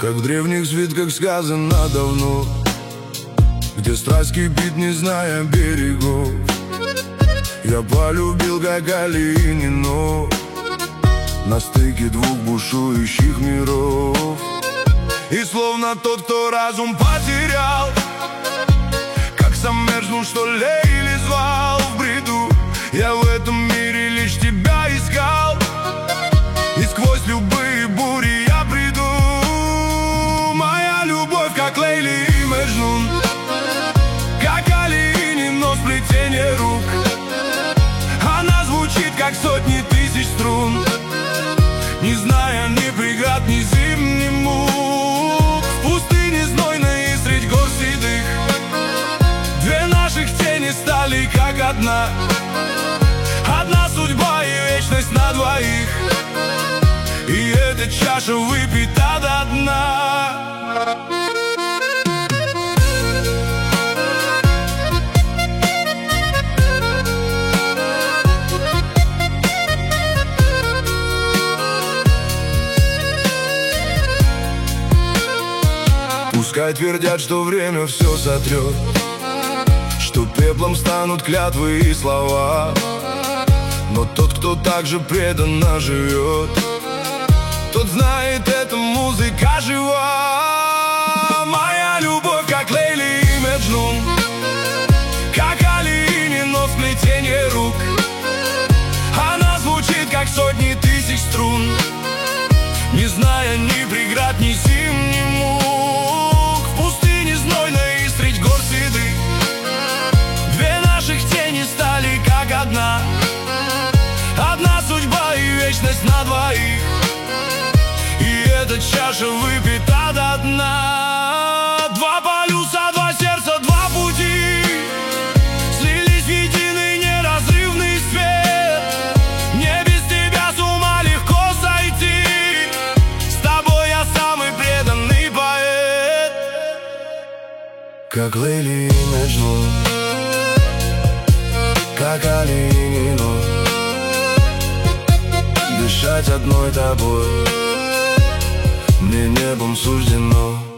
Как в древних свитках сказано давно, где страсть кипит, не зная берегов. Я полюбил Гагарину на стыке двух бушующих миров. И словно тот, кто разум потерял, как сам мерзнул, что Лейли звал в бреду, я в этом мире лишь тебя искал, и сквозь любые бури я приду. Моя любовь, как Лейли и Меджнун, как Али, но сплетение рук. Она звучит, как сотни тысяч струн, не зная ни преград, ни зим, ни мук. В пустыне знойной и средь гор седых две наших тени стали как одна. Одна судьба и вечность на двоих, и эта чаша выпита до дна. Пускай твердят, что время все сотрет, что пеплом станут клятвы и слова, но тот, кто так же преданно живет, тот знает, эта музыка жива. Моя любовь, как Лейли и Меджнун, как Али, но сплетение рук. Она звучит, как сотни тысяч струн, не зная ни преград, ни зим, ни мук. В пустыне знойной и средь гор седых две наших тени стали как одна. Одна судьба и вечность на двоих, и эта чаша выпита до дна. Два полюса, два сердца, два пути слились в единый неразрывный свет. Мне без тебя с ума легко сойти, с тобой я самый преданный поэт. Как Лейли и Меджнун, как Али, дышать одной тобой мне небом суждено.